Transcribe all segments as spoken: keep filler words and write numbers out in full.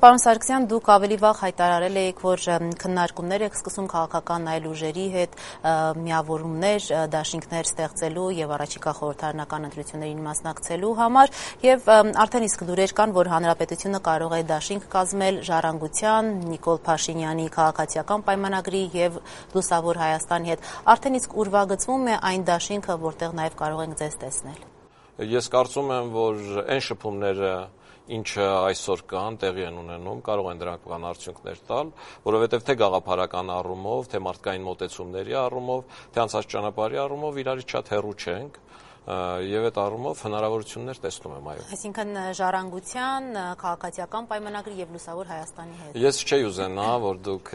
պարոն Սարգսյան, դուք ավելի վաղ հայտարարել եք, որ քննարկումներ եք սկսում քաղաքական այլ ուժերի հետ, միավորումներ, դաշինքներ ստեղծելու եւ առաջիկա խորհրդարանական ընտրություններին մասնակցելու համար, եւ արդեն իսկ լուրեր կան, որ Հանրապետությունը կարող է դաշինք կազմել Ժառանգության, Նիկոլ Փաշինյանի քաղաքացիական պայմանագրի եւ Լուսավոր Հայաստանի հետ։ Արդեն իսկ ուրվագծվում է այն դաշինքը, որտեղ նաեւ կարող ենք ձեզ տեսնել։ Ես կարծում եմ, որ այն շփումները, ինչը այսօր կան, տեղի են ունենում, կարող են դրանք կան արդյունքներ տալ, որովհետև թե գաղափարական առումով, թե մարդկային մոտեցումների առումով, թե անցած ճանապարհի առումով իրարից շատ հեռու չենք, եւ այդ առումով հնարավորություններ տեսնում եմ, այո։ Այսինքն Ժառանգության, քաղաքացիական պայմանագրի եւ Լուսավոր Հայաստանի հետ։ Ես չէի ուզենա, որ դուք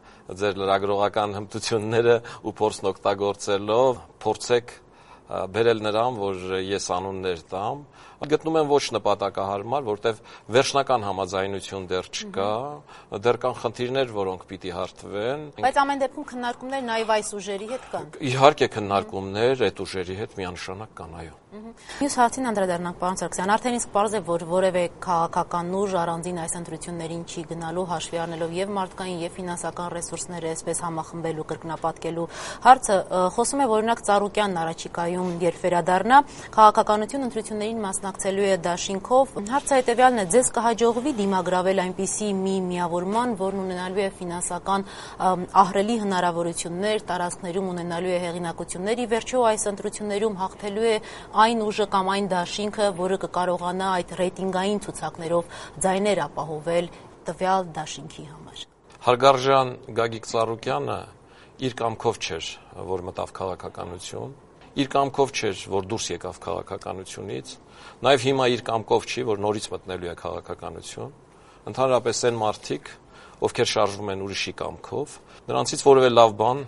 ձեր լրագրողական հմտությունները ու փորձն օգտագործելով փորձեք բերել նրան, որ ես անուններ տամ, գտնում եմ ոչ նպատակահարմար, որտեղ վերջնական համաձայնություն դեռ չկա, դեռ կան խնդիրներ, որոնք պիտի հարթվեն։ Բայց ամեն դեպքում քննարկումներ նաև այս ուժերի հետ կան։ Իհարկե քննարկումներ այդ ուժերի հետ միանշանակ կան, այո։ Մյուս հարցին անդրադառնանք, պարոն Սարգսյան, արդեն իսկ պարզ է, որ որևէ քաղաքական ուժ առանձին այս ընտրություններին չի գնալու, հաշվի առնելով եւ մարդկային եւ ֆինանսական ռեսուրսները այսպես համախմբելու, կրկնապատկելու հարցը խոսում է, որ օրինակ Ծառուկյանն առաջիկայում երբ վերադառնա, քաղաքականություն ընտրություններին մասնակցելու է դաշինքով։ Հարցը հետեւյալն է, ձեզ կհաջողվի դիմագրավել այնպիսի մի միավորման, որն ունենալու է ֆինանսական ահռելի հնարավորություններ, տարածքներում ունենալու է հեղինակություններ, ի վերջո այս ընտրություններում հաղթելու է այն ուժը կամ այն դաշինքը, որը կկարողանա այդ ռեյտինգային ցուցակներով ձայներ ապահովել տվյալ դաշինքի համար։ Հարգարժան Գագիկ Ծառուկյանը իր կամքով չէր, որ մտավ քաղաքականություն, իր կամքով չէր, որ դուրս եկավ քաղաքականությունից, նաև հիմա իր կամքով չի, որ նորից մտնելու է քաղաքականություն։ Ընդհանրապես այն մարդիկ, ովքեր շարժվում են ուրիշի կամքով, նրանցից որևէ լավ բան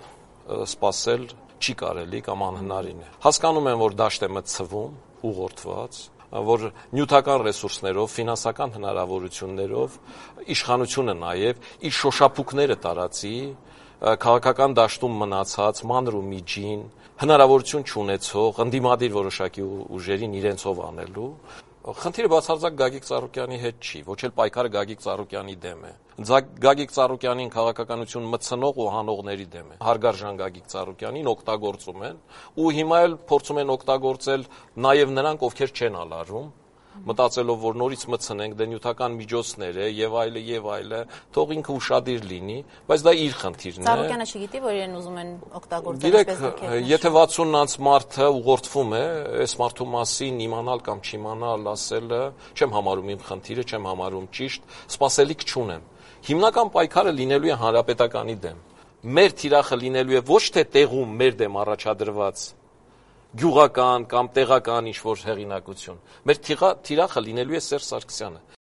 սպասել չի կարելի կամ անհնարին է։ Հասկանում եմ, որ դաշտ է մտցվում, ուղղորդված, որ նյութական ռեսուրսներով, ֆինանսական հնարավորություններով իշխանությունը նաև իր շոշափուկները տարածի քաղաքական դաշտում մնացած մանր ու միջին հնարավորություն չունեցող ընդդիմադիր որոշակի ուժերին իրենցով անելու։ Խնդիրը բացարձակ Գագիկ Ծառուկյանի հետ չի, ոչ էլ պայքարը Գագիկ Ծառուկյանի դեմ է։ Գագիկ Ծառուկյանին քաղաքականություն մտցնող ու հանողների դեմ է։ Հարգարժան Գագիկ Ծառուկյանին օգտագործում են ու հիմա էլ փորձում են օգտագործել նաև նրանք, ովքեր չեն ալարում, մտածելով, որ նորից մտցնենք, դե նյութական միջոցներ է եւ այլը եւ այլը, թող ինքը ուշադիր լինի, բայց դա իր խնդիրն է։ Ծառուկյանը չգիտի, որ իրեն ուզում են օգտագործել այսպես դեպքեր։ Եթե վաթսունն մարդը ուղղորդվում է, այս մարդու մասին իմանալ կամ չիմանալ, ասելը, չեմ համարում իմ խնդիրը, չեմ համարում ճիշտ, սպասելիք չունեմ։ Հիմնական պայքարը լինելու է հանրապետականի դեմ։ Մեր թիրախը լինելու է ոչ թե տեղում մեր դեմ առաջադրված գյուղական կամ տեղական ինչ-որ հեղինակություն։ Մեր թիրախը լինելու է Սերժ Սարգսյանը։